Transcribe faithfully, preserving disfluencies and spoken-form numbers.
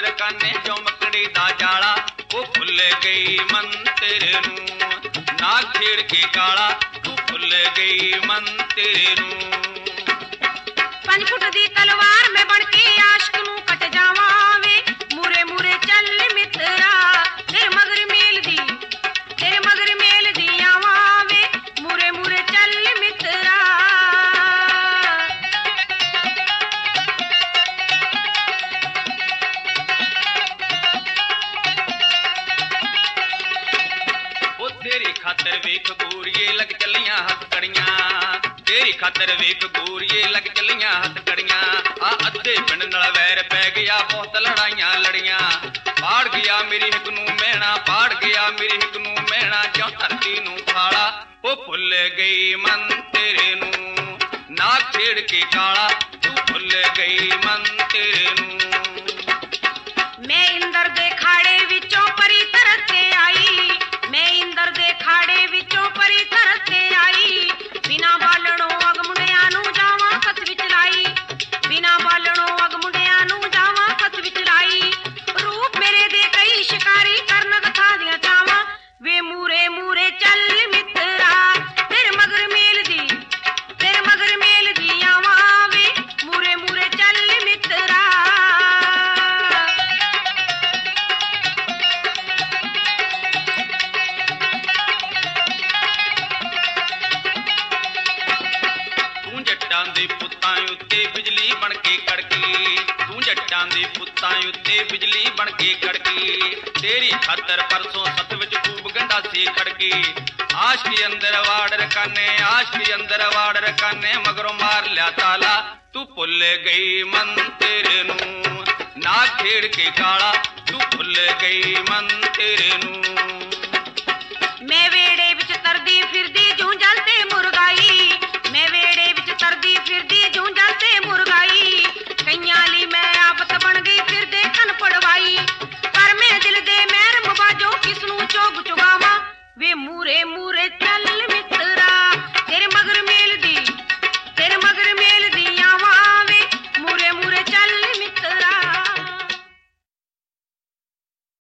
warder ਕਾਨੇ ਚੌਮਕੜੀ ਦਾ ਜਾਲਾ ਉਹ ਭੁੱਲ ਗਈ ਮਨ ਤੇਰੇ ਨੂੰ ਨਾ ਖੇੜ ਕੇ ਕਾਲਾ ਤੂੰ ਭੁੱਲ ਗਈ ਮਨ ਤੇਰੇ ਨੂੰ ਪੰਜ ਫੁੱਟ ਦੀ ਤਲਵਾਰ ਮੈਂ ਬਣ ਕੇ ਆਸ਼ਕ ਨੂੰ ਕੱਟ ਜਾਵਾਂ ਵੇ ਮੂਰੇ ਮੂਰੇ ਚੱਲ ਮਿੱਤਰਾ ਤੇਰੇ ਮਗਰ ਮੇਲ ਦੀ ਤੇਰੇ ਮਗਰ ਮੇਲ ਦੀ ਆਵਾਂ ਵੇ ਮੂਰੇ ਮੂਰੇ ਚੱਲ ਮਿੱਤਰਾ ਉਹ ਤੇਰੀ ਖਾਤਰ ਵੇਖ ਗੋਰੀਏ ਲੱਗ ਚੱਲੀਆਂ ਹੱਥ ਕੜੀਆਂ ਤੇਰੀ ਖਾਤਰ ਵੇਖ ਗੋਰੀਏ ਲੱਗ ਚੱਲੀਆਂ ਹੱਥ ਕੜੀਆਂ ਆ ਅੱਧੇ ਪਿੰਡ ਨਾਲ ਵੈਰ ਪੈ ਗਿਆ ਬਹੁਤ ਲੜਾਈਆਂ ਲੜੀਆਂ ਪਾੜ ਗਿਆ ਮੇਰੀ ਹਿੱਕ ਨੂੰ ਮਹਿਣਾ ਪਾੜ ਗਿਆ ਮੇਰੀ ਹਿੱਕ ਨੂੰ ਮਹਿਣਾ ਕਿਉਂ ਧਰਤੀ ਨੂੰ ਖਾਲਾ ਉਹ ਭੁੱਲ ਗਈ ਮਨ ਤੇਰੇ ਨੂੰ ਨਾ ਖੇੜ ਕੇ ਕਾਲਾ ਤੂੰ ਭੁੱਲ ਗਈ ਮਨ ਤੇਰੇ ਨੂੰ ਮੈਂ ਇੰਦਰ ਦੇ ਖਾੜੇ ਵਿੱਚੋਂ ਪਰੀ ਤਰਸ ਕੇ ਆਈ ਮੈਂ ਇੰਦਰ ਦੇ ਖਾੜੇ ਵਿੱਚੋਂ ਪਰੀ ਤਰਸ ਕੇ ਆਈ ਬਿਨਾ ਬਾਲਣੋਂ ਅਗ ਮੁੰਡਿਆਂ ਨੂੰ ਜਾਵਾਂ ਸੱਤ ਵਿੱਚ ਲਾਈ ਬਿਨਾ ਬਾਲਣੋਂ ਅਗ ਮੁੰਡਿਆਂ ਨੂੰ ਜਾਵਾਂ ਸੱਤ ਵਿੱਚ ਲਾਈ ਰੂਪ ਮੇਰੇ ਦੇ ਕਈ ਸ਼ਿਕਾਰੀ ਕਰਨ ਕਥਾ ਦੀਆਂ ਚਾਵਾਂ ਵੇ ਮੂਰੇ ਮੂਰੇ ਚੱਲ ਮਿੱਤਰਾ ਤੇਰੇ ਮਗਰ ਮੇਲ ਦੀ ਤੇਰੇ ਮਗਰ ਮੇਲ ਦੀ ਆਵਾਂ ਵੇ ਮੂਰੇ ਮੂਰੇ ਚੱਲ ਮਿੱਤਰਾ ਤੂੰ ਜੱਟਾਂ ਦੇ ਪੁੱਤਾਂ ਉੱਤੇ ਬਿਜਲੀ ਬਣ ਕੇ ਕੜਕੀ ਤੂੰ ਜੱਟਾਂ ਦੇ ਪੁੱਤਾਂ ਉੱਤੇ ਬਿਜਲੀ ਬਣ ਕੇ ਕੜਕੀ ਤੇਰੀ ਖਾਤਰ ਪਰਸੋਂ ਸੱਤ ਵਿੱਚ ਖੂਬ ਗੰਡਾਸੀ ਖੜਕੀ ਆਸ਼ਕੀ ਅੰਦਰ ਵਾਰਡਰ ਕਾਨੇ ਆਸ਼ਕੀ ਅੰਦਰ ਵਾਰਡਰ ਕਾਨੇ ਮਗਰੋਂ ਮਾਰ ਲਿਆ ਤਾਲਾ ਤੂੰ ਭੁੱਲ ਗਈ ਮਨ ਤੇਰੇ ਨੂੰ ਨਾ ਖੇੜ ਕੇ ਕਾਲਾ ਤੂੰ ਭੁੱਲ ਗਈ ਮਨ ਤੇਰੇ ਨੂੰ ਮੈਂ ਵੇੜੇ ਵਿੱਚ ਤਰਦੀ ਫਿਰਦੀ ਜੂੰਝਲ ਤੇ ਮੁਰਗਾਈ ਮੈਂ ਵੇੜੇ ਵਿੱਚ ਤਰਦੀ ਫਿਰਦੀ ਜੂੰਝਲ ਤੇ ਮੁਰਗਾਈ ਕਈਆਂ ਲਈ ਮੈਂ ਆਫਤ ਬਣ ਗਈ ਫਿਰ ਦੇਖਣ ਪੜਵਾਈ ਪਰ ਮੈਂ ਦਿਲ ਦੇ ਮਹਿਰਮ ਬਾਜੋ ਕਿਸ ਨੂੰ ਚੋਗ ਚੁਗਾਵਾਂ ਵੇ ਮੂਰੇ ਮੂਰੇ